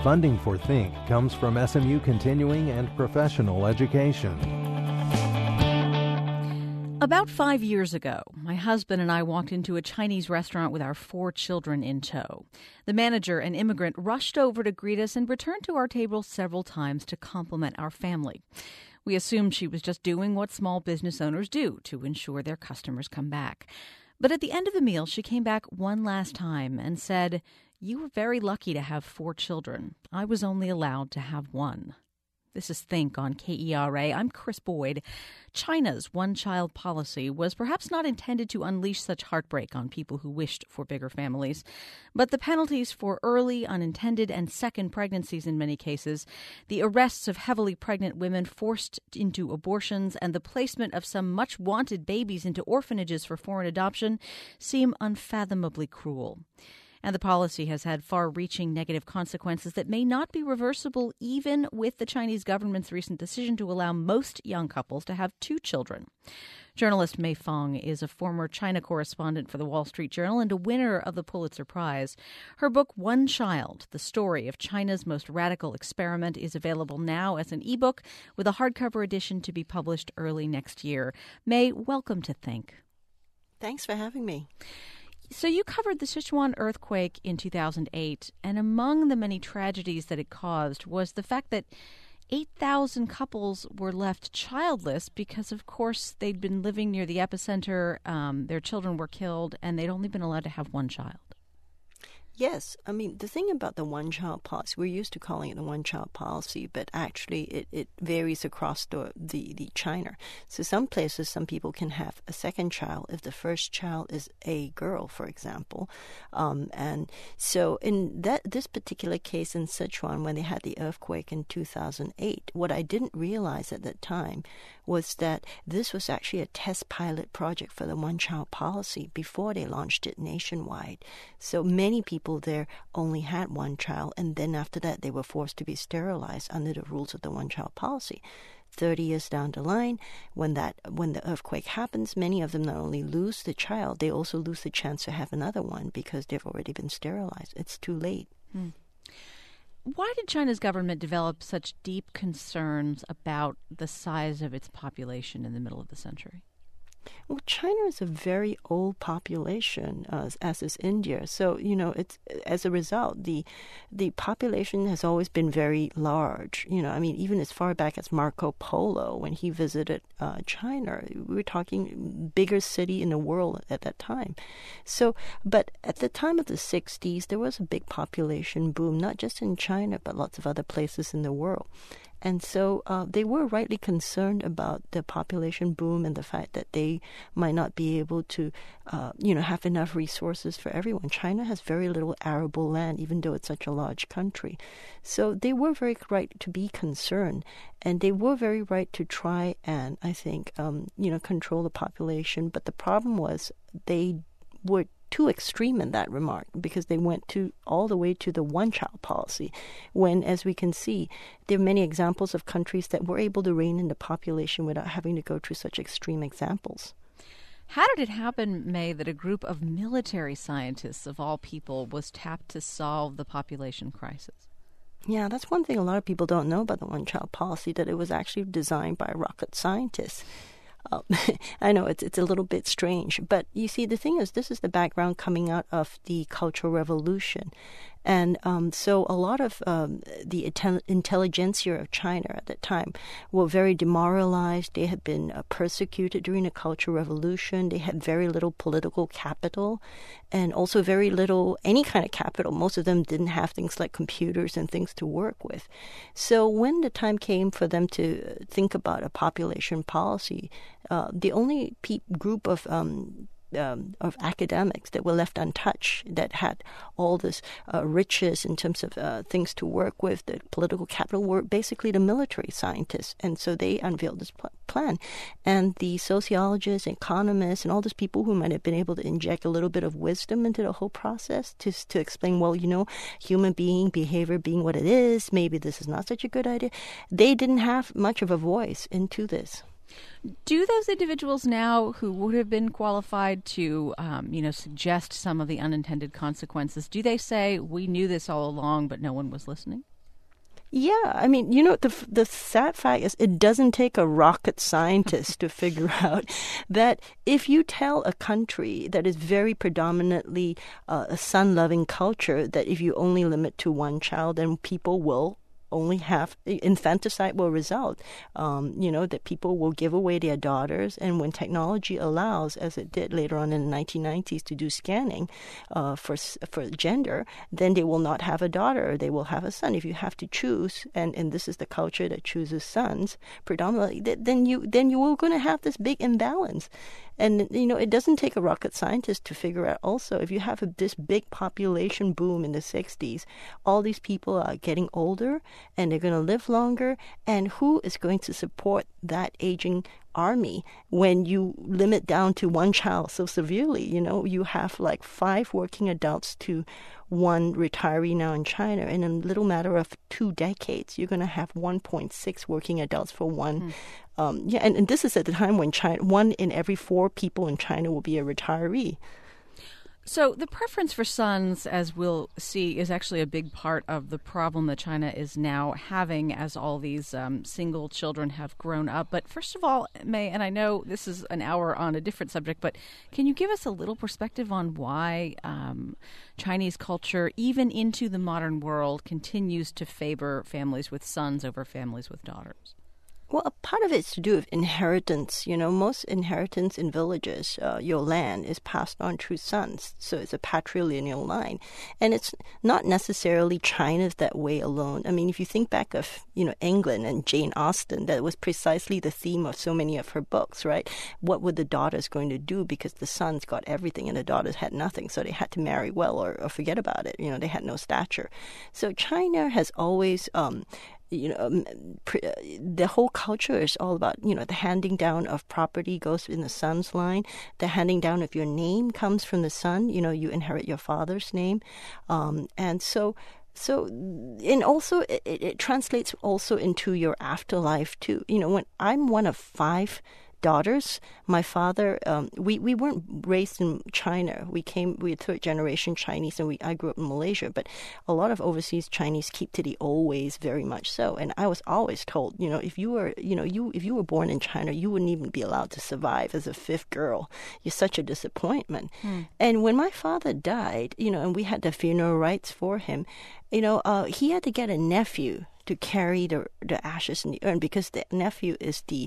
Funding for Think comes from SMU Continuing and Professional Education. About 5 years ago, my husband and I walked into a Chinese restaurant with our 4 children in tow. The manager, an immigrant, rushed over to greet us and returned to our table several times to compliment our family. We assumed she was just doing what small business owners do to ensure their customers come back. But at the end of the meal, she came back one last time and said, "You were very lucky to have 4 children. I was only allowed to have 1. This is Think on KERA. I'm Chris Boyd. China's one-child policy was perhaps not intended to unleash such heartbreak on people who wished for bigger families. But the penalties for early, unintended, and second pregnancies in many cases, the arrests of heavily pregnant women forced into abortions, and the placement of some much-wanted babies into orphanages for foreign adoption seem unfathomably cruel. And the policy has had far-reaching negative consequences that may not be reversible even with the Chinese government's recent decision to allow most young couples to have 2 children. Journalist Mei Fong is a former China correspondent for the Wall Street Journal and a winner of the Pulitzer Prize. Her book, One Child, The Story of China's Most Radical Experiment, is available now as an ebook with a hardcover edition to be published early next year. Mei, welcome to Think. Thanks for having me. So you covered the Sichuan earthquake in 2008, and among the many tragedies that it caused was the fact that 8,000 couples were left childless because, of course, they'd been living near the epicenter, their children were killed, and they'd only been allowed to have 1 child. Yes. I mean, the thing about the one-child policy, we're used to calling it a one-child policy, but actually it varies across the China. So some places, some people can have a second child if the first child is a girl, for example. And so in this particular case in Sichuan, when they had the earthquake in 2008, what I didn't realize at that time was that this was actually a test pilot project for the one-child policy before they launched it nationwide. So many people there only had 1 child, and then after that they were forced to be sterilized under the rules of the one-child policy. 30 years down the line, when the earthquake happens, many of them not only lose the child, they also lose the chance to have another one because they've already been sterilized. It's too late. Why did China's government develop such deep concerns about the size of its population in the middle of the century? Well, China is a very old population, as is India. So, it's as a result, the population has always been very large. I mean, even as far back as Marco Polo, when he visited China, we were talking biggest city in the world at that time. So, but at the time of the 60s, there was a big population boom, not just in China, but lots of other places in the world. And so they were rightly concerned about the population boom and the fact that they might not be able to, have enough resources for everyone. China has very little arable land, even though it's such a large country. So they were very right to be concerned, and they were very right to try and, I think, control the population. But the problem was they were too extreme in that remark because they went all the way to the one-child policy when, as we can see, there are many examples of countries that were able to rein in the population without having to go through such extreme examples. How did it happen, May, that a group of military scientists, of all people, was tapped to solve the population crisis? Yeah, that's one thing a lot of people don't know about the one-child policy, that it was actually designed by rocket scientists. I know it's a little bit strange, but you see, the thing is, this is the background coming out of the Cultural Revolution. And so a lot of the intelligentsia of China at that time were very demoralized. They had been persecuted during the Cultural Revolution. They had very little political capital and also very little any kind of capital. Most of them didn't have things like computers and things to work with. So when the time came for them to think about a population policy, the only group of academics that were left untouched, that had all this riches in terms of things to work with, the political capital, were basically the military scientists. And so they unveiled this plan. And the sociologists, economists, and all those people who might have been able to inject a little bit of wisdom into the whole process to explain, well, human behavior being what it is, maybe this is not such a good idea. They didn't have much of a voice into this. Do those individuals now who would have been qualified to, suggest some of the unintended consequences, do they say, we knew this all along, but no one was listening? Yeah, I mean, the sad fact is it doesn't take a rocket scientist to figure out that if you tell a country that is very predominantly a son-loving culture that if you only limit to one child, then people will only have infanticide will result. That people will give away their daughters, and when technology allows, as it did later on in the 1990s, to do scanning for gender, then they will not have a daughter; they will have a son. If you have to choose, and this is the culture that chooses sons predominantly, then you are going to have this big imbalance. And, it doesn't take a rocket scientist to figure out also, if you have this big population boom in the 60s, all these people are getting older and they're going to live longer. And who is going to support that aging army when you limit down to one child so severely? You have like 5 working adults to 1 retiree now in China. In a little matter of 2 decades, you're going to have 1.6 working adults for 1. And this is at the time when 1 in every 4 people in China will be a retiree. So the preference for sons, as we'll see, is actually a big part of the problem that China is now having as all these single children have grown up. But first of all, May, and I know this is an hour on a different subject, but can you give us a little perspective on why Chinese culture, even into the modern world, continues to favor families with sons over families with daughters? Well, a part of it's to do with inheritance. Most inheritance in villages, your land is passed on through sons. So it's a patrilineal line. And it's not necessarily China's that way alone. I mean, if you think back of, England and Jane Austen, that was precisely the theme of so many of her books, right? What were the daughters going to do? Because the sons got everything and the daughters had nothing. So they had to marry well or forget about it. They had no stature. So China has always... the whole culture is all about, the handing down of property goes in the son's line. The handing down of your name comes from the son. You inherit your father's name. And also it translates also into your afterlife too. When I'm one of 5 daughters, my father, we weren't raised in China. We're 3rd generation Chinese, and I grew up in Malaysia. But a lot of overseas Chinese keep to the old ways, very much so. And I was always told, if you were born in China, you wouldn't even be allowed to survive as a 5th girl. You're such a disappointment. And when my father died, and we had the funeral rites for him, he had to get a nephew to carry the ashes in the urn, because the nephew is the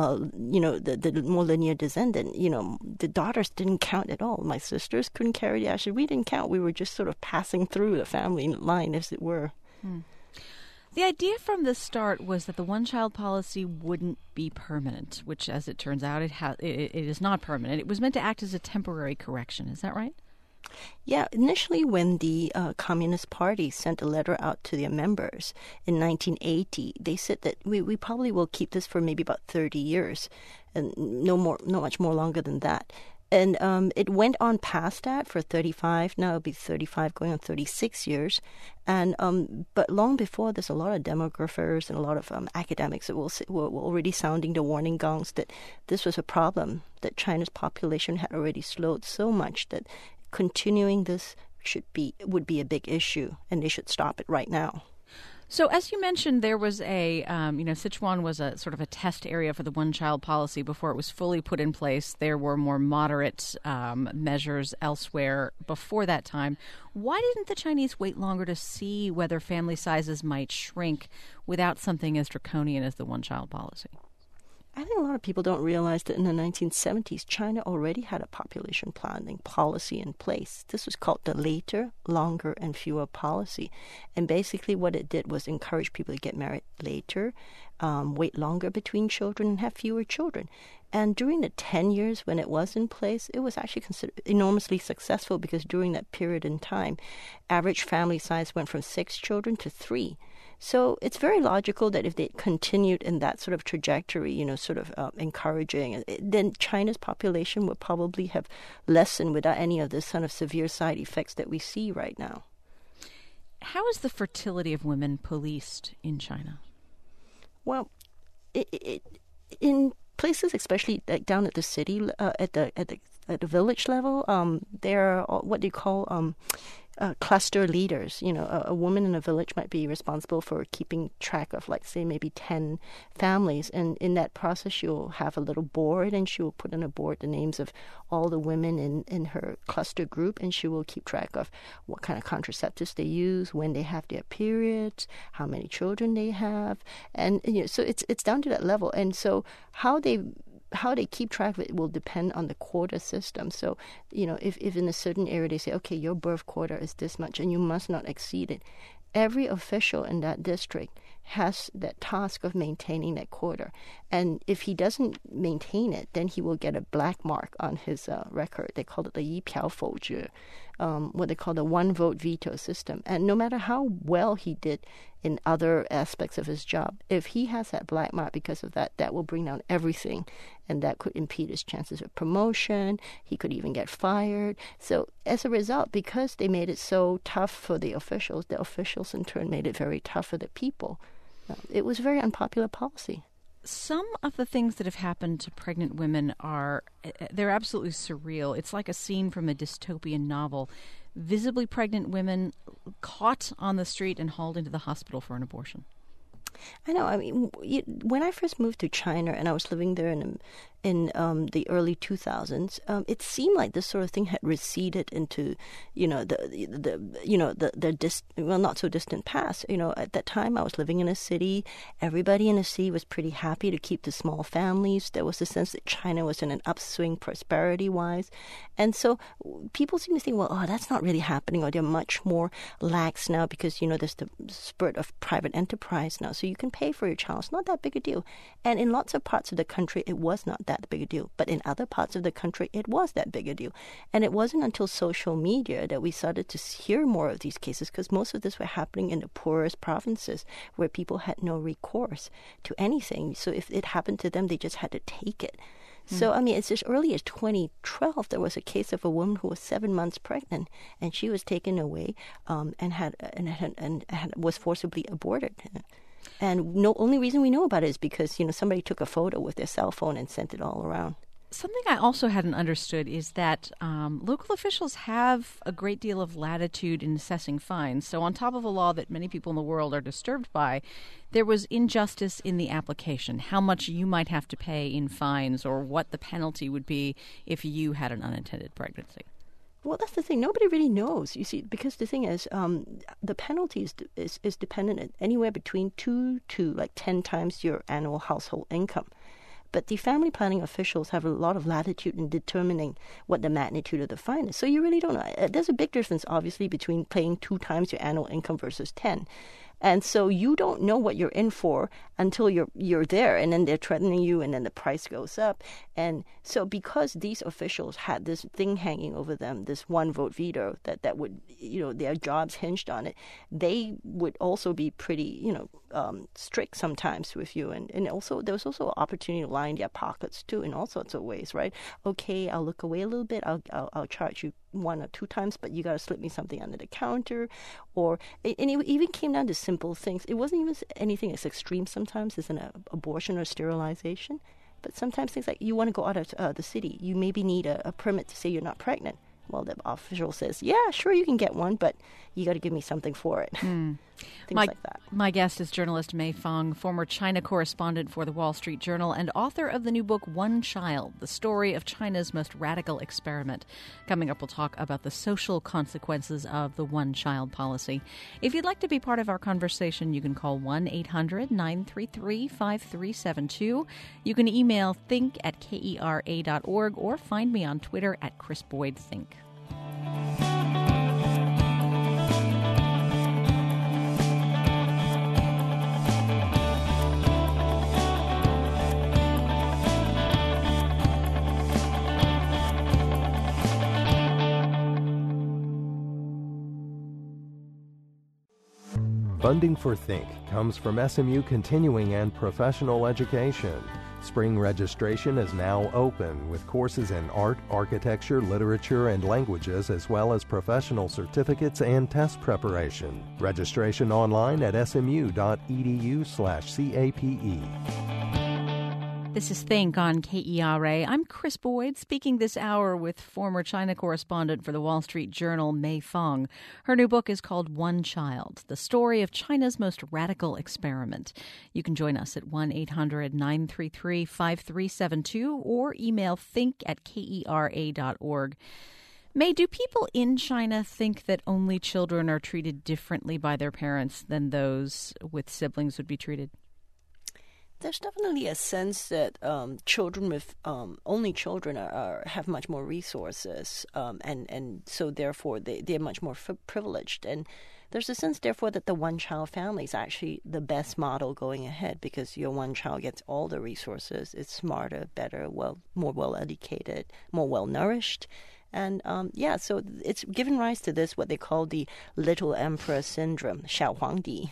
more linear descendant. The daughters didn't count at all. My sisters couldn't carry the ashes. We didn't count. We were just sort of passing through the family line, as it were. The idea from the start was that the one-child policy wouldn't be permanent, which, as it turns out, it is not permanent. It was meant to act as a temporary correction. Is that right? Yeah, initially when the Communist Party sent a letter out to their members in 1980, they said that we probably will keep this for maybe about 30 years, and not much more longer than that. And it went on past that for 35. Now it'll be 35 going on 36 years. And but long before, there's a lot of demographers and a lot of academics that were already sounding the warning gongs that this was a problem, that China's population had already slowed so much that continuing this would be a big issue, and they should stop it right now. So, as you mentioned, there was Sichuan was a sort of a test area for the one-child policy before it was fully put in place. There were more moderate measures elsewhere before that time. Why didn't the Chinese wait longer to see whether family sizes might shrink without something as draconian as the one-child policy? I think a lot of people don't realize that in the 1970s, China already had a population planning policy in place. This was called the Later, Longer, and Fewer policy. And basically what it did was encourage people to get married later, wait longer between children, and have fewer children. And during the 10 years when it was in place, it was actually considered enormously successful, because during that period in time, average family size went from 6 children to 3. So it's very logical that if they continued in that sort of trajectory, encouraging, then China's population would probably have lessened without any of this kind of severe side effects that we see right now. How is the fertility of women policed in China? Well, in places, especially like down at the city, at the village level, there are what they call cluster leaders. A woman in a village might be responsible for keeping track of, like, say, maybe 10 families. And in that process, she'll have a little board, and she will put on a board the names of all the women in her cluster group, and she will keep track of what kind of contraceptives they use, when they have their periods, how many children they have. And so it's down to that level. And so how they keep track of it will depend on the quota system. So, if in a certain area they say, okay, your birth quota is this much and you must not exceed it, every official in that district has that task of maintaining that quota. And if he doesn't maintain it, then he will get a black mark on his record. They call it the 一票否决, what they call the one-vote veto system. And no matter how well he did in other aspects of his job, if he has that black mark because of that, that will bring down everything. And that could impede his chances of promotion. He could even get fired. So as a result, because they made it so tough for the officials in turn made it very tough for the people. It was a very unpopular policy. Some of the things that have happened to pregnant women they're absolutely surreal. It's like a scene from a dystopian novel. Visibly pregnant women caught on the street and hauled into the hospital for an abortion. I know. I mean, when I first moved to China and I was living there in the early 2000s, it seemed like this sort of thing had receded into, the not so distant past. At that time I was living in a city. Everybody in the city was pretty happy to keep the small families. There was a sense that China was in an upswing prosperity-wise. And so people seem to think, well, that's not really happening, or they're much more lax now because, there's the spurt of private enterprise now. So you can pay for your child. It's not that big a deal. And in lots of parts of the country, it was not that big a deal. But in other parts of the country, it was that big a deal. And it wasn't until social media that we started to hear more of these cases, because most of this were happening in the poorest provinces where people had no recourse to anything. So if it happened to them, they just had to take it. So, I mean, it's as early as 2012, there was a case of a woman who was 7 months pregnant, and she was taken away and was forcibly aborted. And only reason we know about it is because, somebody took a photo with their cell phone and sent it all around. Something I also hadn't understood is that local officials have a great deal of latitude in assessing fines. So on top of a law that many people in the world are disturbed by, there was injustice in the application, how much you might have to pay in fines or what the penalty would be if you had an unintended pregnancy. Well, that's the thing. Nobody really knows, you see, because the thing is, the penalty is dependent at anywhere between 2 to 10 times your annual household income. But the family planning officials have a lot of latitude in determining what the magnitude of the fine is. So you really don't know. There's a big difference, obviously, between paying 2 times your annual income versus 10. And so you don't know what you're in for until you're there, and then they're threatening you, and then the price goes up. And so because these officials had this thing hanging over them, this one-vote veto that would, their jobs hinged on it, they would also be pretty, strict sometimes with you. And also there was also an opportunity to line their pockets too in all sorts of ways, right? Okay, I'll look away a little bit. I'll charge you 1 or 2 times, but you got to slip me something under the counter. And it even came down to simple things. It wasn't even anything as extreme sometimes as an abortion or sterilization. But sometimes things like you want to go out of the city. You maybe need a permit to say you're not pregnant. Well, the official says, yeah, sure, you can get one, but you got to give me something for it. Things like that. My guest is journalist Mei Fong, former China correspondent for the Wall Street Journal and author of the new book, One Child, the story of China's most radical experiment. Coming up, we'll talk about the social consequences of the one-child policy. If you'd like to be part of our conversation, you can call 1-800-933-5372. You can email think@kera.org or find me on Twitter @ChrisBoydThink. Funding for Think comes from SMU Continuing and Professional Education. Spring registration is now open with courses in art, architecture, literature, and languages, as well as professional certificates and test preparation. Registration online at smu.edu/CAPE. This is Think on KERA. I'm Chris Boyd, speaking this hour with former China correspondent for the Wall Street Journal, Mei Fong. Her new book is called One Child, the story of China's most radical experiment. You can join us at 1-800-933-5372 or email think@kera.org. Mei, do people in China think that only children are treated differently by their parents than those with siblings would be treated? There's definitely a sense that children with only children have much more resources, and so therefore they're much more privileged. And there's a sense, therefore, that the one-child family is actually the best model going ahead because your one child gets all the resources. It's smarter, better, more well-educated, more well-nourished. And so it's given rise to this, what they call the Little Emperor Syndrome, 小皇帝.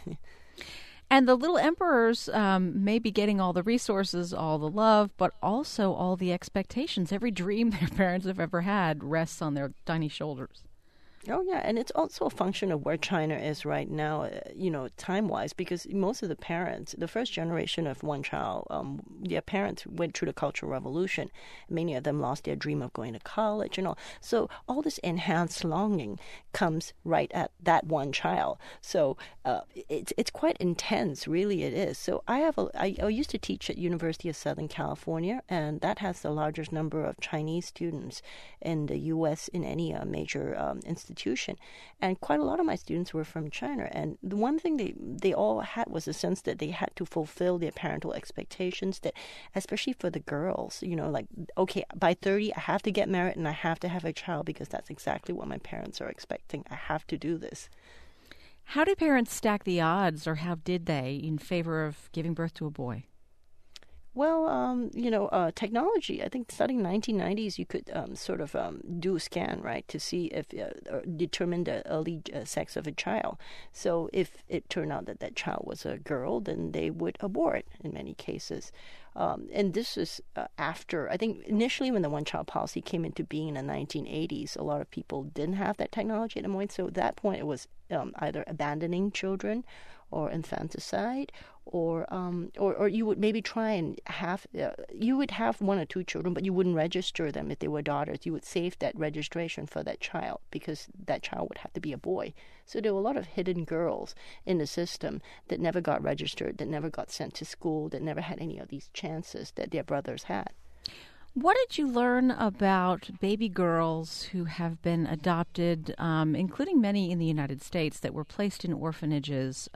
And the little emperors may be getting all the resources, all the love, but also all the expectations. Every dream their parents have ever had rests on their tiny shoulders. Oh, yeah, and it's also a function of where China is right now, time-wise, because most of the parents, the first generation of one child, their parents went through the Cultural Revolution. Many of them lost their dream of going to college and all. So all this enhanced longing comes right at that one child. So it's quite intense, really it is. So I used to teach at University of Southern California, and that has the largest number of Chinese students in the U.S. in any major institution. And quite a lot of my students were from China. And the one thing they all had was a sense that they had to fulfill their parental expectations, that especially for the girls, like, okay, by 30, I have to get married and I have to have a child because that's exactly what my parents are expecting. I have to do this. How do parents stack the odds, or how did they, in favor of giving birth to a boy? Well, technology, I think starting 1990s, you could do a scan, right, to see if, determine the early sex of a child. So if it turned out that that child was a girl, then they would abort in many cases. And this is after, I think initially when the one-child policy came into being in the 1980s, a lot of people didn't have that technology at the moment. So at that point, it was either abandoning children or infanticide, or you would maybe try and have, you would have one or two children, but you wouldn't register them if they were daughters. You would save that registration for that child because that child would have to be a boy. So there were a lot of hidden girls in the system that never got registered, that never got sent to school, that never had any of these chances that their brothers had. What did you learn about baby girls who have been adopted, including many in the United States, that were placed in orphanages?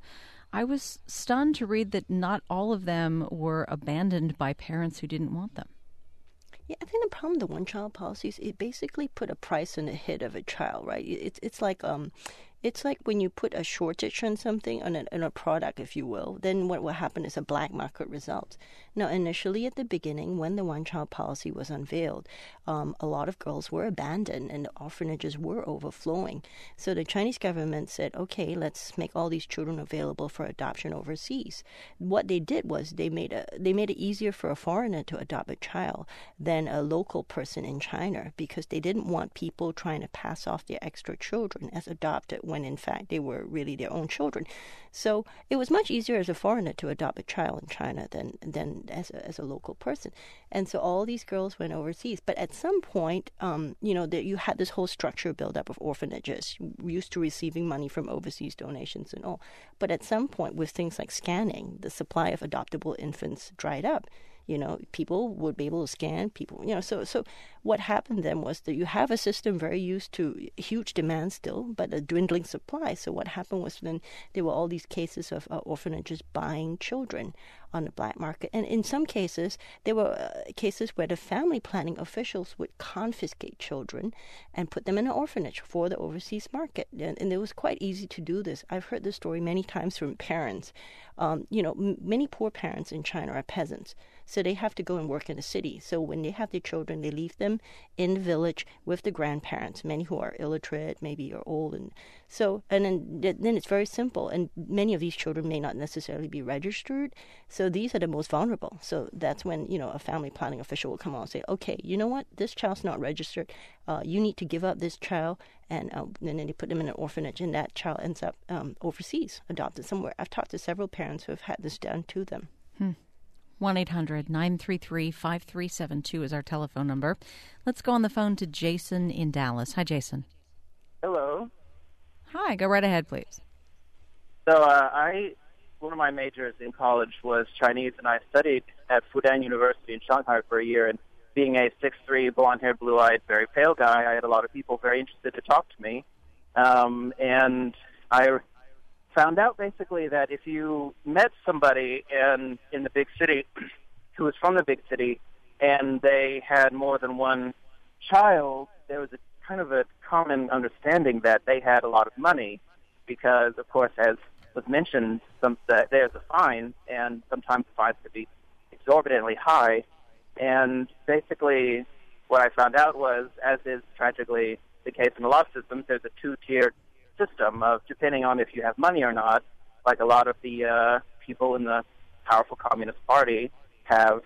I was stunned to read that not all of them were abandoned by parents who didn't want them. Yeah, I think the problem with the one-child policy is it basically put a price on the head of a child, right? It's like when you put a shortage on something, on a product, if you will, then what will happen is a black market result. Now, initially at the beginning, when the one-child policy was unveiled, a lot of girls were abandoned and the orphanages were overflowing. So the Chinese government said, okay, let's make all these children available for adoption overseas. What they did was they made it easier for a foreigner to adopt a child than a local person in China, because they didn't want people trying to pass off their extra children as adopted when in fact they were really their own children. So it was much easier as a foreigner to adopt a child in China than as a local person. And so all these girls went overseas. But at some point, you had this whole structure built up of orphanages, used to receiving money from overseas donations and all. But at some point, with things like scanning, the supply of adoptable infants dried up. People would be able to scan people, so what happened then was that you have a system very used to huge demand still, but a dwindling supply. So what happened was then there were all these cases of orphanages buying children on the black market. And in some cases, there were cases where the family planning officials would confiscate children and put them in an orphanage for the overseas market. And it was quite easy to do this. I've heard this story many times from parents. Many poor parents in China are peasants. So they have to go and work in the city. So when they have their children, they leave them in the village with the grandparents, many who are illiterate, maybe are old. And then it's very simple. And many of these children may not necessarily be registered. So these are the most vulnerable. So that's when, a family planning official will come on and say, okay, you know what? This child's not registered. You need to give up this child. And then they put them in an orphanage, and that child ends up overseas, adopted somewhere. I've talked to several parents who have had this done to them. 1-800-933-5372 is our telephone number. Let's go on the phone to Jason in Dallas. Hi, Jason. Hello. Hi, go right ahead, please. So one of my majors in college was Chinese, and I studied at Fudan University in Shanghai for a year. And being a 6'3", blonde-haired, blue-eyed, very pale guy, I had a lot of people very interested to talk to me. And I found out basically that if you met somebody in the big city who was from the big city and they had more than one child, there was a kind of a common understanding that they had a lot of money because, of course, as was mentioned, there's a fine, and sometimes the fines could be exorbitantly high. And basically what I found out was, as is tragically the case in a lot of systems, there's a two-tiered system of depending on if you have money or not. Like a lot of the people in the powerful Communist Party have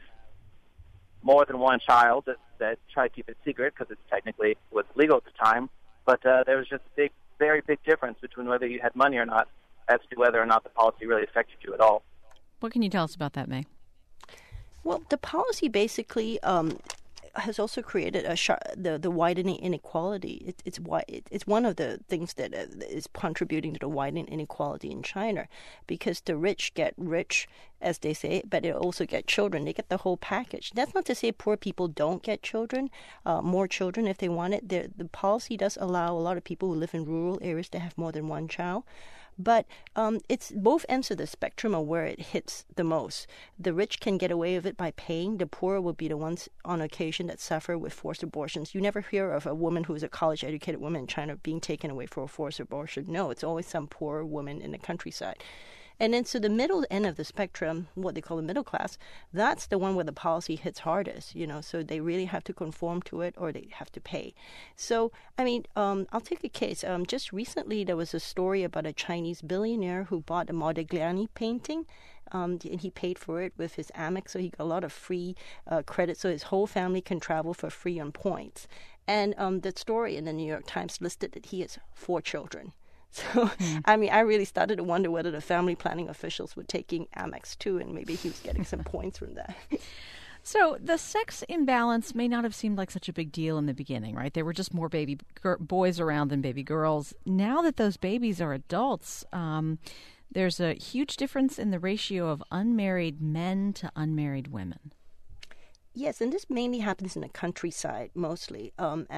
more than one child that try to keep it secret because it technically was legal at the time. But there was just a very big difference between whether you had money or not as to whether or not the policy really affected you at all. What can you tell us about that, May? Well, the policy basically has also created the widening inequality. It's one of the things that is contributing to the widening inequality in China, because the rich get rich, as they say, but they also get children. They get the whole package. That's not to say poor people don't get children, more children if they want it. The policy does allow a lot of people who live in rural areas to have more than one child. But it's both ends of the spectrum of where it hits the most. The rich can get away with it by paying. The poor will be the ones on occasion that suffer with forced abortions. You never hear of a woman who's a college-educated woman in China being taken away for a forced abortion. No, it's always some poor woman in the countryside. And then so the middle end of the spectrum, what they call the middle class, that's the one where the policy hits hardest, so they really have to conform to it or they have to pay. So, I mean, I'll take a case. Just recently there was a story about a Chinese billionaire who bought a Modigliani painting, and he paid for it with his Amex, so he got a lot of free credit, so his whole family can travel for free on points. And the story in the New York Times listed that he has 4 children. So, I mean, I really started to wonder whether the family planning officials were taking Amex too, and maybe he was getting some points from that. So the sex imbalance may not have seemed like such a big deal in the beginning, right? There were just more baby boys around than baby girls. Now that those babies are adults, there's a huge difference in the ratio of unmarried men to unmarried women. Yes, and this mainly happens in the countryside mostly,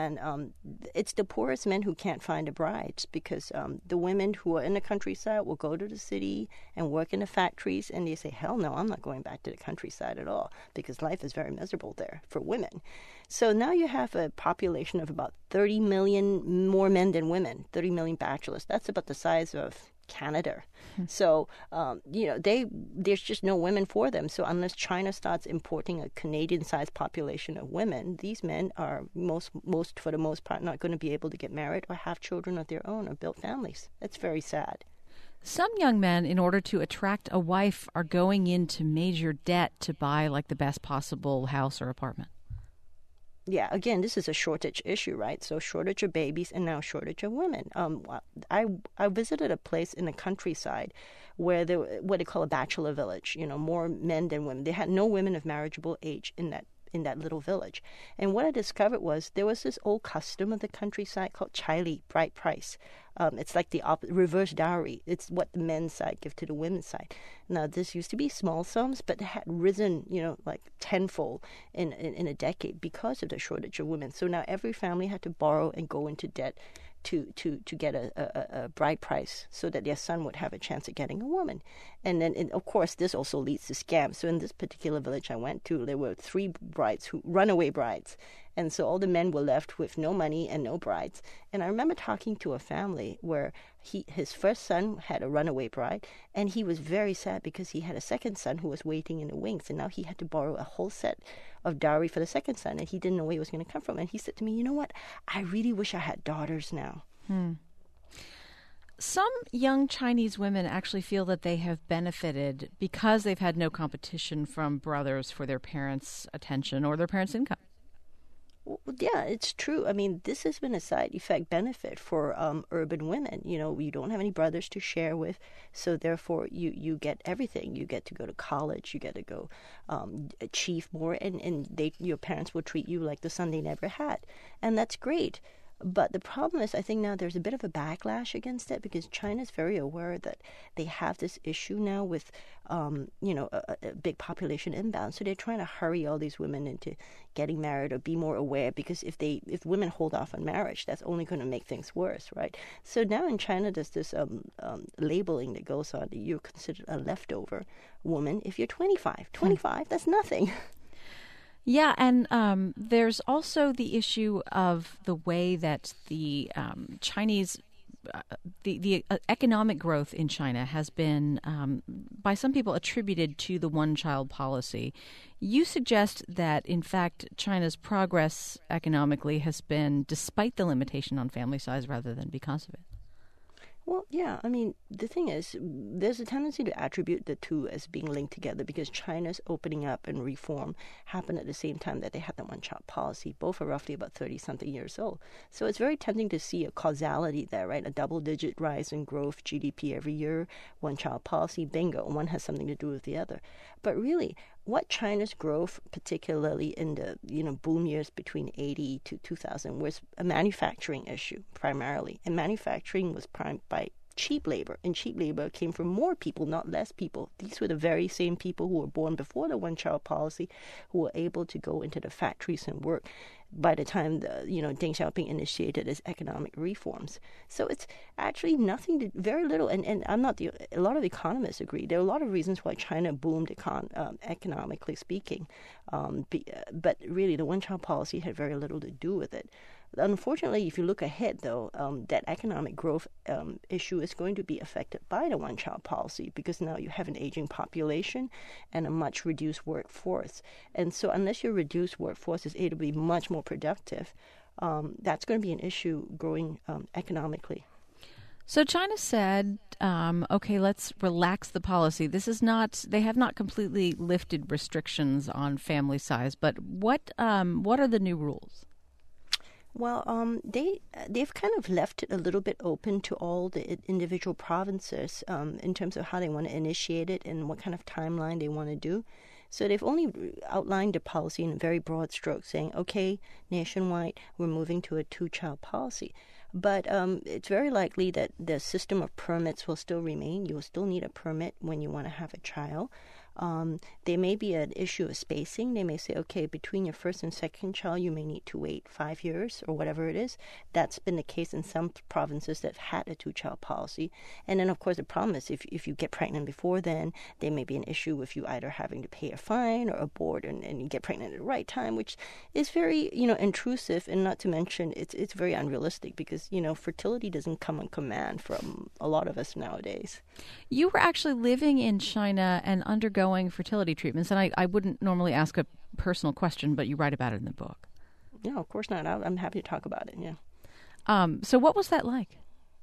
it's the poorest men who can't find the brides because the women who are in the countryside will go to the city and work in the factories, and they say, hell no, I'm not going back to the countryside at all because life is very miserable there for women. So now you have a population of about 30 million more men than women, 30 million bachelors. That's about the size of Canada. So, there's just no women for them. So unless China starts importing a Canadian-sized population of women, these men are most for the most part not going to be able to get married or have children of their own or build families. That's very sad. Some young men, in order to attract a wife, are going into major debt to buy like the best possible house or apartment. Yeah, again, this is a shortage issue, right? So shortage of babies and now shortage of women. I visited a place in the countryside where what they call a bachelor village, more men than women. They had no women of marriageable age in that little village. And what I discovered was there was this old custom of the countryside called Chai bride price. It's like the reverse dowry. It's what the men's side give to the women's side. Now, this used to be small sums, but it had risen, like tenfold in a decade because of the shortage of women. So now every family had to borrow and go into debt to get a bride price so that their son would have a chance of getting a woman. And then, of course, this also leads to scams. So in this particular village I went to, there were 3 runaway brides. And so all the men were left with no money and no brides. And I remember talking to a family where his first son had a runaway bride, and he was very sad because he had a second son who was waiting in the wings, and now he had to borrow a whole set of dowry for the second son, and he didn't know where he was going to come from. And he said to me, you know what? I really wish I had daughters now. Some young Chinese women actually feel that they have benefited because they've had no competition from brothers for their parents' attention or their parents' income. Well, yeah, it's true. I mean, this has been a side effect benefit for urban women. You know, you don't have any brothers to share with, so therefore you get everything. You get to go to college, you get to go achieve more, and your parents will treat you like the son they never had. And that's great. But the problem is, I think now there's a bit of a backlash against it because China's very aware that they have this issue now with, a big population inbound. So they're trying to hurry all these women into getting married or be more aware because if women hold off on marriage, that's only going to make things worse, right? So now in China, there's this labeling that goes on that you're considered a leftover woman if you're 25. 25, that's nothing. Yeah, and there's also the issue of the way that the Chinese, the economic growth in China has been, by some people, attributed to the one-child policy. You suggest that, in fact, China's progress economically has been despite the limitation on family size rather than because of it. Well, yeah, I mean, the thing is, there's a tendency to attribute the two as being linked together because China's opening up and reform happened at the same time that they had the one-child policy. Both are roughly about 30-something years old. So it's very tempting to see a causality there, right? A double-digit rise in growth, GDP every year, one-child policy, bingo, one has something to do with the other. But really, what China's growth, particularly in the boom years between 80 to 2000, was a manufacturing issue primarily, and manufacturing was primed by cheap labor, and cheap labor came from more people, not less people. These were the very same people who were born before the one-child policy, who were able to go into the factories and work by the time Deng Xiaoping initiated his economic reforms. So it's actually very little, and I'm not a lot of economists agree. There are a lot of reasons why China boomed economically speaking, but really the one-child policy had very little to do with it. Unfortunately, if you look ahead, though, that economic growth issue is going to be affected by the one-child policy because now you have an aging population and a much reduced workforce. And so unless your reduced workforce is able to be much more productive, that's going to be an issue growing economically. So China said, okay, let's relax the policy. They have not completely lifted restrictions on family size, but what are the new rules? Well, they've kind of left it a little bit open to all the individual provinces in terms of how they want to initiate it and what kind of timeline they want to do. So they've only outlined the policy in very broad strokes, saying, okay, nationwide, we're moving to a two-child policy. But it's very likely that the system of permits will still remain. You will still need a permit when you want to have a child. There may be an issue of spacing. They may say, okay, between your first and second child, you may need to wait 5 years or whatever it is. That's been the case in some provinces that have had a two-child policy. And then, of course, the problem is if you get pregnant before then, there may be an issue with you either having to pay a fine or abort and you get pregnant at the right time, which is very, intrusive, and not to mention it's very unrealistic because, fertility doesn't come on command from a lot of us nowadays. You were actually living in China and undergoing fertility treatments, and I wouldn't normally ask a personal question, but you write about it in the book. No, of course not. I'm happy to talk about it, yeah. So what was that like?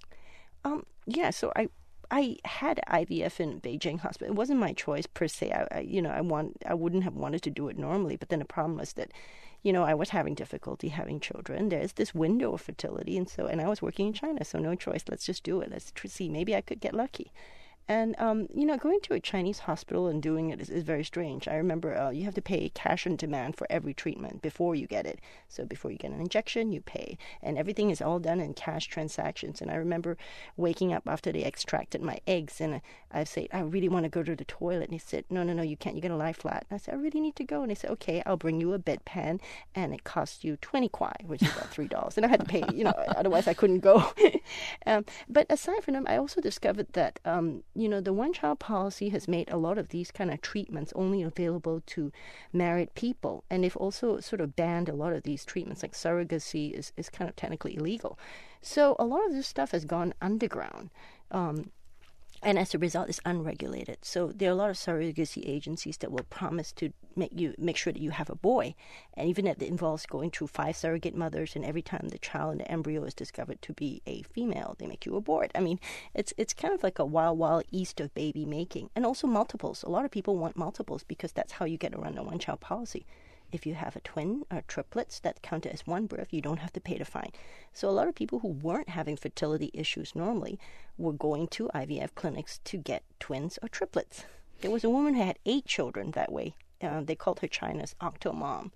So I had IVF in Beijing Hospital. It wasn't my choice per se. I wouldn't have wanted to do it normally, but then the problem was that, I was having difficulty having children. There's this window of fertility, and I was working in China, so no choice. Let's just do it. Let's see. Maybe I could get lucky. And, going to a Chinese hospital and doing it is very strange. I remember you have to pay cash on demand for every treatment before you get it. So before you get an injection, you pay. And everything is all done in cash transactions. And I remember waking up after they extracted my eggs. And I said, I really want to go to the toilet. And they said, no, you can't. You get a lie flat. And I said, I really need to go. And they said, okay, I'll bring you a bedpan. And it costs you 20 kwai, which is about $3. And I had to pay, otherwise I couldn't go. But aside from them, I also discovered that, the one-child policy has made a lot of these kind of treatments only available to married people. And they've also sort of banned a lot of these treatments, like surrogacy is kind of technically illegal. So a lot of this stuff has gone underground. And as a result, it's unregulated. So there are a lot of surrogacy agencies that will promise to make sure that you have a boy. And even if it involves going through 5 surrogate mothers, and every time the child and the embryo is discovered to be a female, they make you abort. I mean, it's kind of like a wild east of baby making. And also multiples. A lot of people want multiples because that's how you get around the one-child policy. if you have a twin or triplets that count as one birth, you don't have to pay the fine. So a lot of people who weren't having fertility issues normally were going to IVF clinics to get twins or triplets. There was a woman who had 8 children that way. They called her China's Octomom.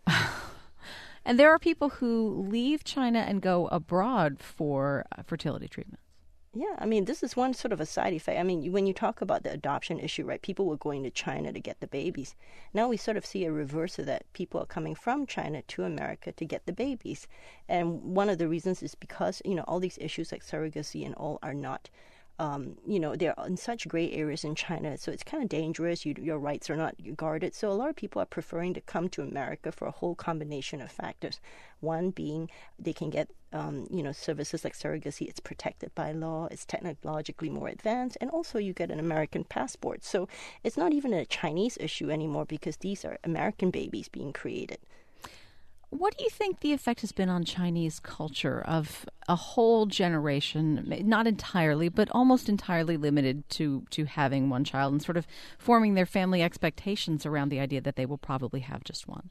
And there are people who leave China and go abroad for fertility treatments. Yeah, I mean, this is one sort of a side effect. I mean, when you talk about the adoption issue, right, people were going to China to get the babies. Now we sort of see a reverse of that. People are coming from China to America to get the babies. And one of the reasons is because, all these issues like surrogacy and all are not, they're in such gray areas in China. So it's kind of dangerous. Your rights are not guarded. So a lot of people are preferring to come to America for a whole combination of factors. One being they can get, services like surrogacy. It's protected by law. It's technologically more advanced. And also you get an American passport. So it's not even a Chinese issue anymore because these are American babies being created. What do you think the effect has been on Chinese culture of a whole generation, not entirely, but almost entirely limited to having one child and sort of forming their family expectations around the idea that they will probably have just one?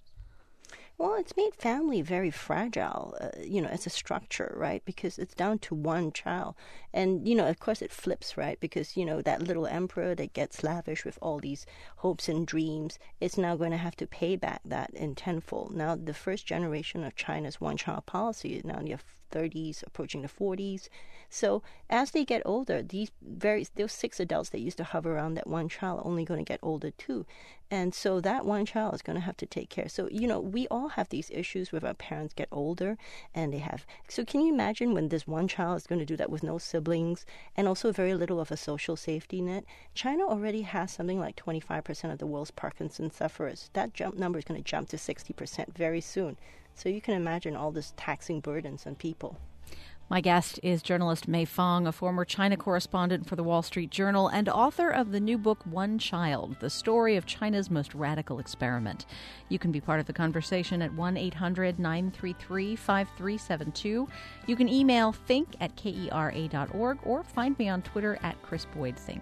Well, it's made family very fragile, as a structure, right? Because it's down to one child. And, of course it flips, right? Because, that little emperor that gets lavish with all these hopes and dreams is now going to have to pay back that in tenfold. Now, the first generation of China's one-child policy is now in the 30s, approaching the 40s. So as they get older, those 6 adults that used to hover around that one child are only going to get older too. And so that one child is going to have to take care. So, we all have these issues with our parents get older and they have. So can you imagine when this one child is going to do that with no siblings and also very little of a social safety net? China already has something like 25% of the world's Parkinson's sufferers. That number is going to jump to 60% very soon. So you can imagine all this taxing burdens on people. My guest is journalist Mei Fong, a former China correspondent for the Wall Street Journal and author of the new book, One Child, the story of China's most radical experiment. You can be part of the conversation at 1-800-933-5372. You can email think@kera.org or find me on Twitter at Chris Boyd Think.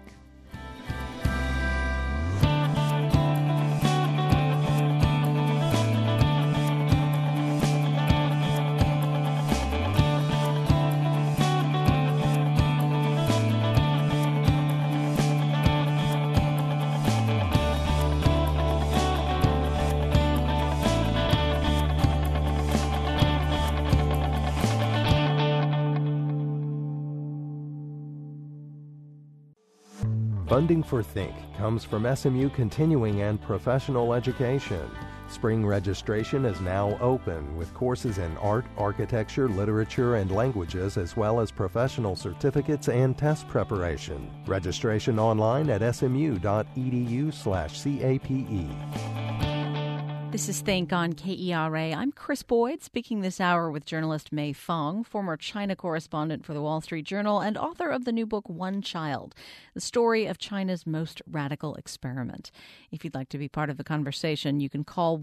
Funding for Think comes from SMU Continuing and Professional Education. Spring registration is now open with courses in art, architecture, literature, and languages, as well as professional certificates and test preparation. Registration online at smu.edu/CAPE. This is Think on KERA. I'm Chris Boyd, speaking this hour with journalist Mei Fong, former China correspondent for the Wall Street Journal and author of the new book, One Child, the story of China's most radical experiment. If you'd like to be part of the conversation, you can call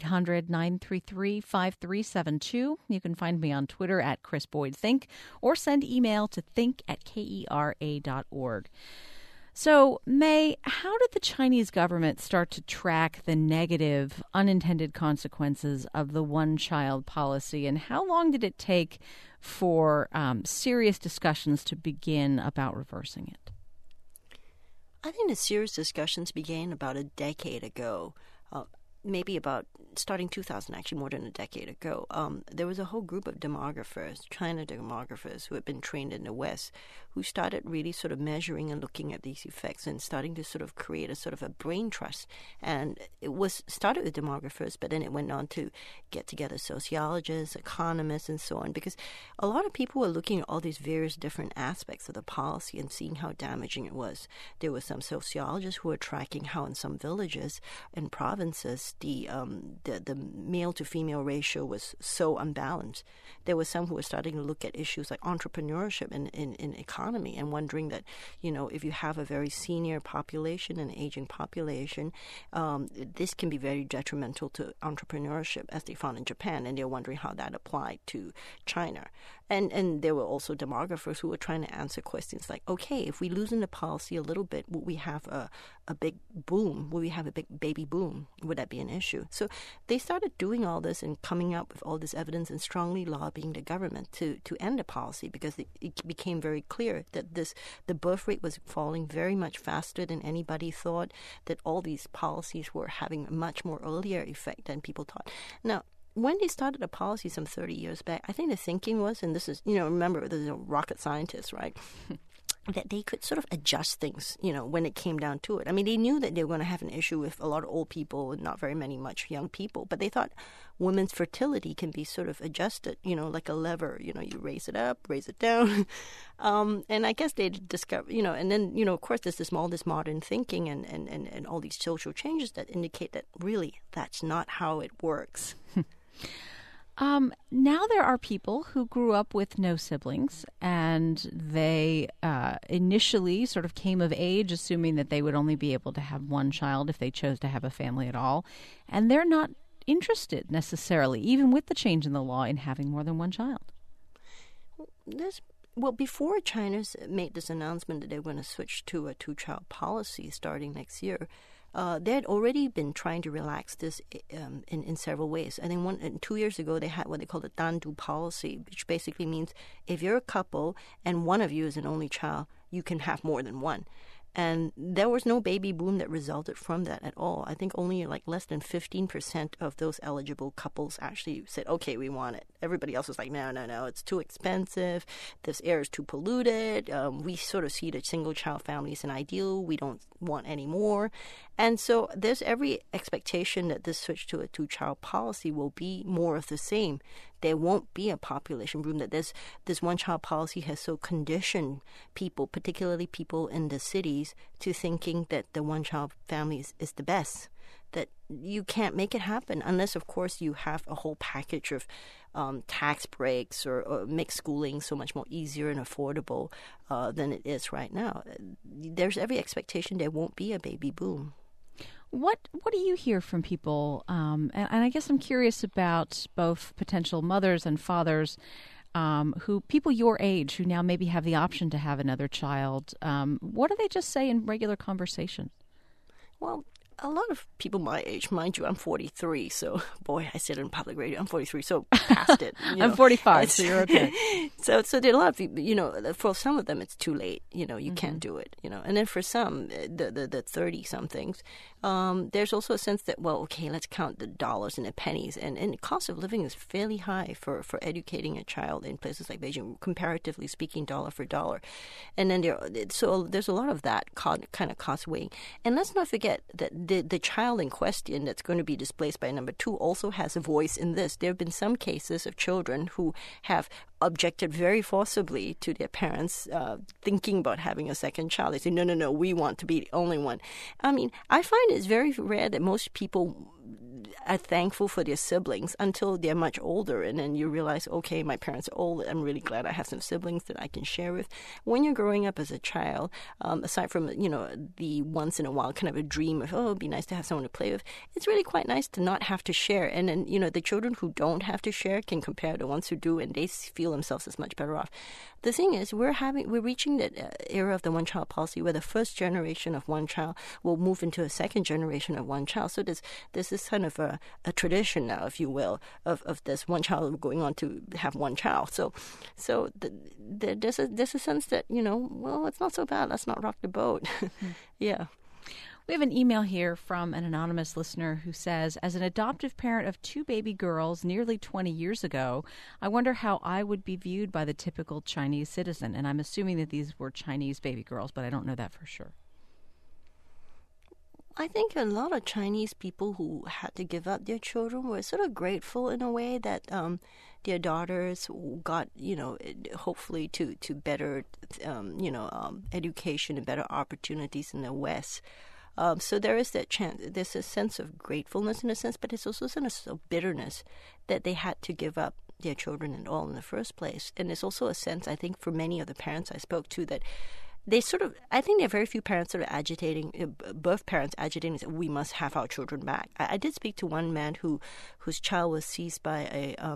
1-800-933-5372. You can find me on Twitter at Chris Boyd Think or send email to think@kera.org. So, Mei, how did the Chinese government start to track the negative, unintended consequences of the one-child policy, and how long did it take for serious discussions to begin about reversing it? I think the serious discussions began about a decade ago. Maybe about starting 2000, actually more than a decade ago. There was a whole group of demographers, China demographers, who had been trained in the West, who started really sort of measuring and looking at these effects and starting to sort of create a sort of a brain trust. And it was started with demographers, but then it went on to get together sociologists, economists, and so on, because a lot of people were looking at all these various different aspects of the policy and seeing how damaging it was. There were some sociologists who were tracking how in some villages and provinces the male to female ratio was so unbalanced. There were some who were starting to look at issues like entrepreneurship in economy and wondering that, if you have a very senior population and aging population, this can be very detrimental to entrepreneurship, as they found in Japan, and they're wondering how that applied to China. And there were also demographers who were trying to answer questions like, okay, if we loosen the policy a little bit, will we have a big boom? Will we have a big baby boom? Would that be an issue? So they started doing all this and coming up with all this evidence and strongly lobbying the government to end the policy, because it became very clear that the birth rate was falling very much faster than anybody thought, that all these policies were having a much more earlier effect than people thought. Now, when they started a policy some 30 years back, I think the thinking was, and this is, remember, there's rocket scientists, right? That they could sort of adjust things, when it came down to it. I mean, they knew that they were going to have an issue with a lot of old people and not very much young people, but they thought women's fertility can be sort of adjusted, like a lever. You raise it up, raise it down. And I guess they discovered, and then, of course, there's this modern thinking and all these social changes that indicate that really that's not how it works. Now there are people who grew up with no siblings, and they initially sort of came of age assuming that they would only be able to have one child if they chose to have a family at all. And they're not interested necessarily, even with the change in the law, in having more than one child. Well, before China made this announcement that they were going to switch to a two-child policy starting next year, they had already been trying to relax this in several ways. I think 2 years ago they had what they call the Dandu policy, which basically means if you're a couple and one of you is an only child, you can have more than one. And there was no baby boom that resulted from that at all. I think only like less than 15% of those eligible couples actually said, okay, we want it. Everybody else was like, no, it's too expensive. This air is too polluted. We sort of see the single-child family as an ideal. We don't want any more. And so there's every expectation that this switch to a two-child policy will be more of the same. There won't be a population boom, that this one-child policy has so conditioned people, particularly people in the cities, to thinking that the one-child family is the best, that you can't make it happen unless, of course, you have a whole package of tax breaks or make schooling so much more easier and affordable than it is right now. There's every expectation there won't be a baby boom. What do you hear from people? And I guess I'm curious about both potential mothers and fathers, people your age who now maybe have the option to have another child. What do they just say in regular conversation? Well, a lot of people my age, mind you, I'm 43, so boy, I said it in public radio, I'm 43, so past it. I'm 45, so you're okay. So there are a lot of people, for some of them it's too late, you can't do it, and then for some, the 30-somethings, there's also a sense that, well, okay, let's count the dollars and the pennies, and the cost of living is fairly high for educating a child in places like Beijing, comparatively speaking, dollar for dollar. And then there's a lot of that kind of cost weighing. And let's not forget that the child in question that's going to be displaced by number two also has a voice in this. There have been some cases of children who have objected very forcibly to their parents thinking about having a second child. They say, no, we want to be the only one. I mean, I find it's very rare that most people are thankful for their siblings until they're much older, and then you realize, okay, my parents are old. I'm really glad I have some siblings that I can share with. When you're growing up as a child, aside from the once in a while kind of a dream of, it'd be nice to have someone to play with, it's really quite nice to not have to share. And then the children who don't have to share can compare to the ones who do, and they feel themselves as much better off. The thing is, we're reaching that era of the one-child policy where the first generation of one child will move into a second generation of one child. So there's this kind of a tradition now, if you will, of this one child going on to have one child. So there's a sense that, well, it's not so bad. Let's not rock the boat. Yeah. We have an email here from an anonymous listener who says, as an adoptive parent of two baby girls nearly 20 years ago, I wonder how I would be viewed by the typical Chinese citizen. And I'm assuming that these were Chinese baby girls, but I don't know that for sure. I think a lot of Chinese people who had to give up their children were sort of grateful in a way that their daughters got, hopefully to better, education and better opportunities in the West. So there is that chance. There's a sense of gratefulness in a sense, but it's also a sense of bitterness that they had to give up their children and all in the first place. And there's also a sense, I think, for many of the parents I spoke to that I think there are very few parents sort of agitating, both parents agitating, that we must have our children back. I did speak to one man whose child was seized by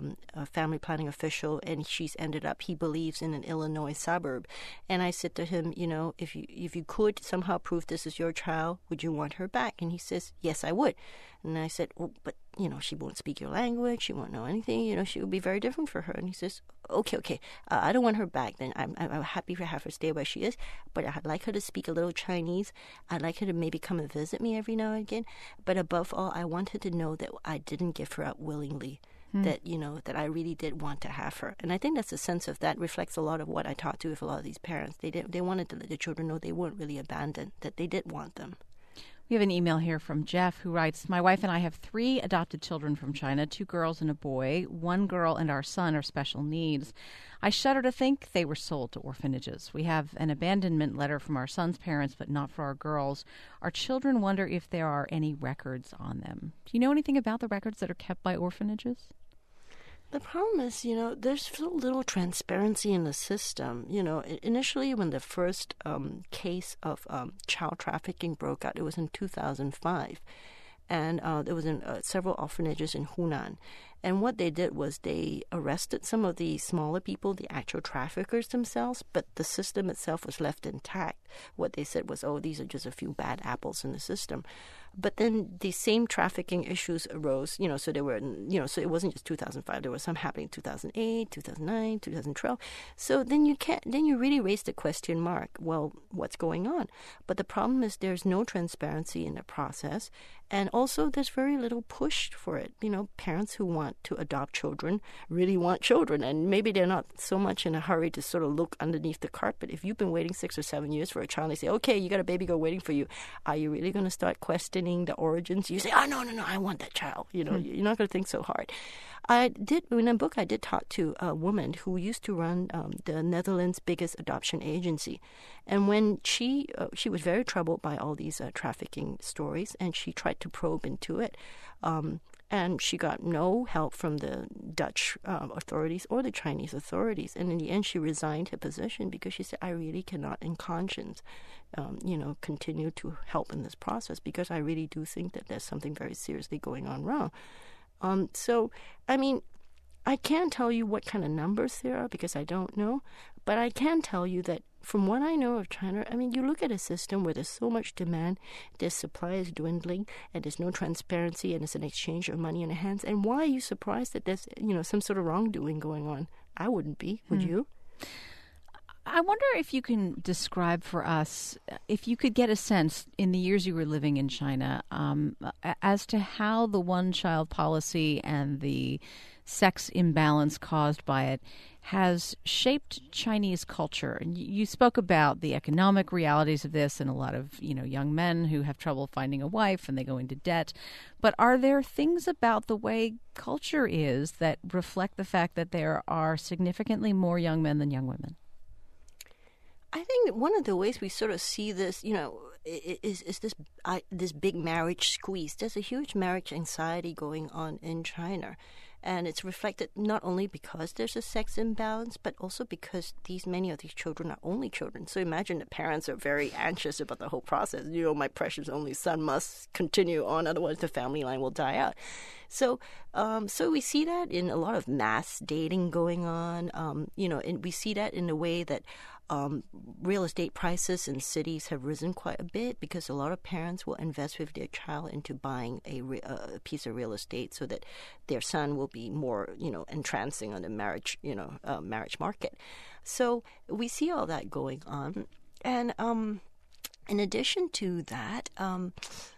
a family planning official, and he believes in an Illinois suburb. And I said to him, if you could somehow prove this is your child, would you want her back? And he says, yes, I would. And I said, well, but, she won't speak your language, she won't know anything, she would be very different for her. And he says, okay, I don't want her back then. I'm happy to have her stay where she is, but I'd like her to speak a little Chinese. I'd like her to maybe come and visit me every now and again. But above all, I want her to know that I didn't give her up willingly, that I really did want to have her. And I think that's a sense of that reflects a lot of what I talked to with a lot of these parents. They wanted to let the children know they weren't really abandoned, that they did want them. We have an email here from Jeff who writes, my wife and I have 3 adopted children from China, 2 girls and a boy. 1 girl and our son are special needs. I shudder to think they were sold to orphanages. We have an abandonment letter from our son's parents, but not for our girls. Our children wonder if there are any records on them. Do you know anything about the records that are kept by orphanages? The problem is, there's so little transparency in the system. Initially when the first case of child trafficking broke out, it was in 2005. And there was in several orphanages in Hunan. And what they did was they arrested some of the smaller people, the actual traffickers themselves, but the system itself was left intact. What they said was, these are just a few bad apples in the system. But then the same trafficking issues arose, so they were, so it wasn't just 2005. There was some happening in 2008, 2009, 2012. So then you really raise the question mark, well, what's going on? But the problem is there's no transparency in the process. And also there's very little push for it. Parents who want to adopt children really want children. And maybe they're not so much in a hurry to sort of look underneath the carpet. If you've been waiting 6 or 7 years for a child, they say, okay, you got a baby girl waiting for you. Are you really going to start questioning the origins? You say, no, I want that child. You're not going to think so hard. In a book, I did talk to a woman who used to run the Netherlands' biggest adoption agency. And when she was very troubled by all these trafficking stories, and she tried to probe into it. And she got no help from the Dutch authorities or the Chinese authorities. And in the end, she resigned her position because she said, I really cannot in conscience, continue to help in this process because I really do think that there's something very seriously going on wrong. I can't tell you what kind of numbers there are because I don't know. But I can tell you that from what I know of China, you look at a system where there's so much demand, their supply is dwindling, and there's no transparency, and it's an exchange of money in the hands. And why are you surprised that there's, some sort of wrongdoing going on? I wouldn't be. Would you? I wonder if you can describe for us, if you could get a sense in the years you were living in China, as to how the one-child policy and the sex imbalance caused by it has shaped Chinese culture. And you spoke about the economic realities of this and a lot of, young men who have trouble finding a wife and they go into debt. But are there things about the way culture is that reflect the fact that there are significantly more young men than young women? I think one of the ways we sort of see this, is this big marriage squeeze. There's a huge marriage anxiety going on in China. And it's reflected not only because there's a sex imbalance, but also because many of these children are only children. So imagine the parents are very anxious about the whole process. My precious only son must continue on, otherwise the family line will die out. So we see that in a lot of mass dating going on, and we see that in the way that real estate prices in cities have risen quite a bit because a lot of parents will invest with their child into buying a piece of real estate so that their son will be more, entrancing on the marriage market. So we see all that going on. And in addition to that, I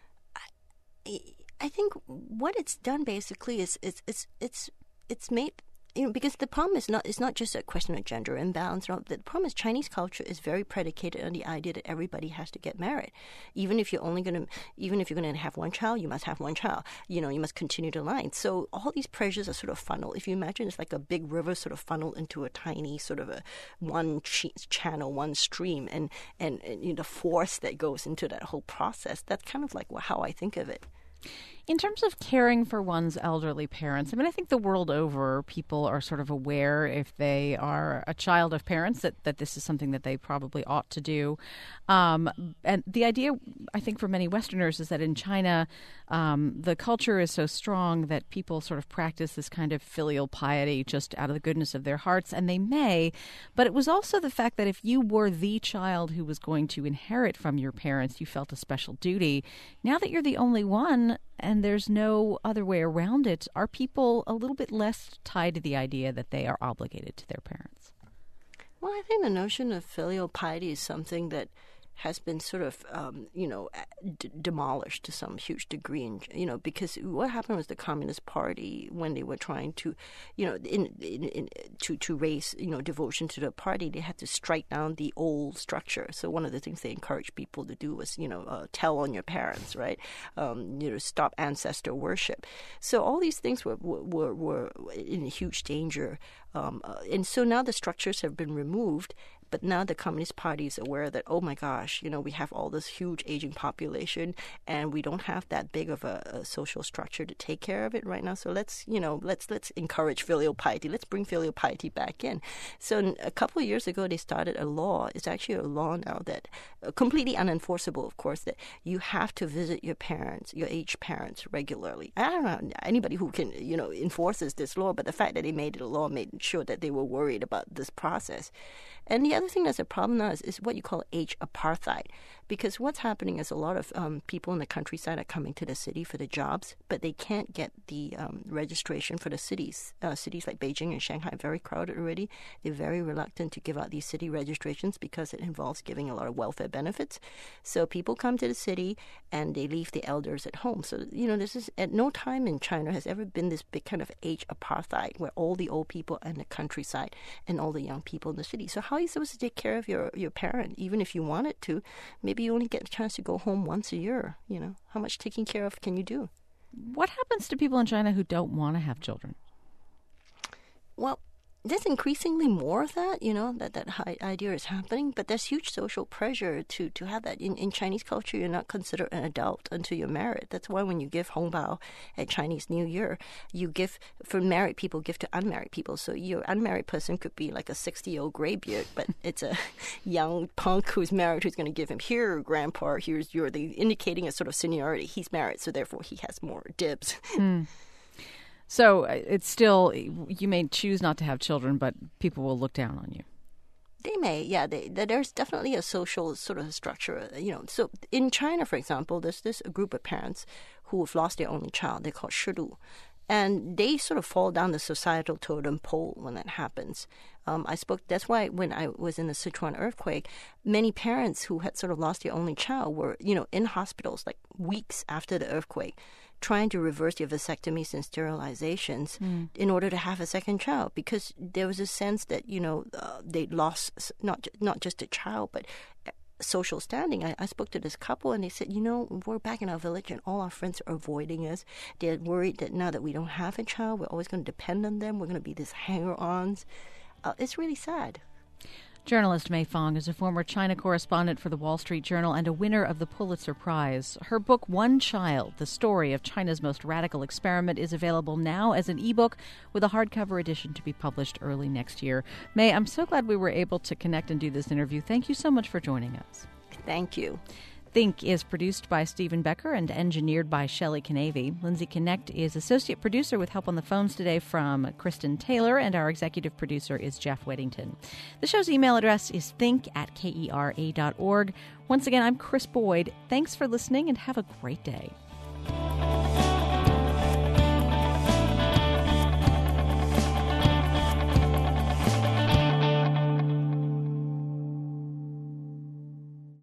think what it's done basically is it's made, because the problem is it's not just a question of gender imbalance. The problem is Chinese culture is very predicated on the idea that everybody has to get married. Even if you're going to have one child, you must have one child. You must continue the line. So all these pressures are sort of funneled. If you imagine it's like a big river sort of funneled into a tiny sort of one channel, one stream, and the force that goes into that whole process. That's kind of like how I think of it. In terms of caring for one's elderly parents, I mean, I think the world over, people are sort of aware if they are a child of parents that this is something that they probably ought to do. And the idea, I think, for many Westerners is that in China, the culture is so strong that people sort of practice this kind of filial piety just out of the goodness of their hearts, and they may. But it was also the fact that if you were the child who was going to inherit from your parents, you felt a special duty. Now that you're the only one, and there's no other way around it, are people a little bit less tied to the idea that they are obligated to their parents? Well, I think the notion of filial piety is something that has been sort of, demolished to some huge degree. And, because what happened was the Communist Party, when they were trying to, to raise, devotion to the party, they had to strike down the old structure. So one of the things they encouraged people to do was, tell on your parents, right? Stop ancestor worship. So all these things were in huge danger. And so now the structures have been removed. But now the Communist Party is aware that, oh my gosh, we have all this huge aging population and we don't have that big of a social structure to take care of it right now. So let's encourage filial piety. Let's bring filial piety back in. So a couple of years ago, they started a law. It's actually a law now that completely unenforceable, of course, that you have to visit your parents, your aged parents regularly. I don't know anybody who can, enforces this law, but the fact that they made it a law made sure that they were worried about this process. And the other thing that's a problem now is what you call age apartheid, because what's happening is a lot of people in the countryside are coming to the city for the jobs, but they can't get the registration for the cities. Cities like Beijing and Shanghai are very crowded already. They're very reluctant to give out these city registrations because it involves giving a lot of welfare benefits. So people come to the city and they leave the elders at home. So, this is at no time in China has ever been this big kind of age apartheid where all the old people are in the countryside and all the young people in the city. So how are you supposed to take care of your parent, even if you wanted to? Maybe you only get a chance to go home once a year. How much taking care of can you do? What happens to people in China who don't want to have children? Well, there's increasingly more of that, that idea is happening, but there's huge social pressure to have that. In Chinese culture, you're not considered an adult until you're married. That's why when you give hongbao at Chinese New Year, you give, for married people, give to unmarried people. So your unmarried person could be like a 60-year-old graybeard, but it's a young punk who's married who's going to give him, here, grandpa, here's your, indicating a sort of seniority. He's married, so therefore he has more dibs. So it's still, you may choose not to have children, but people will look down on you. They may, yeah. There's definitely a social sort of structure, So in China, for example, there's this group of parents who have lost their only child. They're called shidu. And they sort of fall down the societal totem pole when that happens. That's why when I was in the Sichuan earthquake, many parents who had sort of lost their only child were, in hospitals like weeks after the earthquake, trying to reverse their vasectomies and sterilizations in order to have a second child, because there was a sense that, they lost not just a child, but social standing. I spoke to this couple and they said, we're back in our village and all our friends are avoiding us. They're worried that now that we don't have a child, we're always going to depend on them. We're going to be these hanger-ons. It's really sad. Journalist Mei Fong is a former China correspondent for the Wall Street Journal and a winner of the Pulitzer Prize. Her book, One Child, The Story of China's Most Radical Experiment, is available now as an ebook with a hardcover edition to be published early next year. Mei, I'm so glad we were able to connect and do this interview. Thank you so much for joining us. Thank you. Think is produced by Stephen Becker and engineered by Shelley Canavy. Lindsay Connect is associate producer with help on the phones today from Kristen Taylor, and our executive producer is Jeff Weddington. The show's email address is think@kera.org. Once again, I'm Chris Boyd. Thanks for listening and have a great day.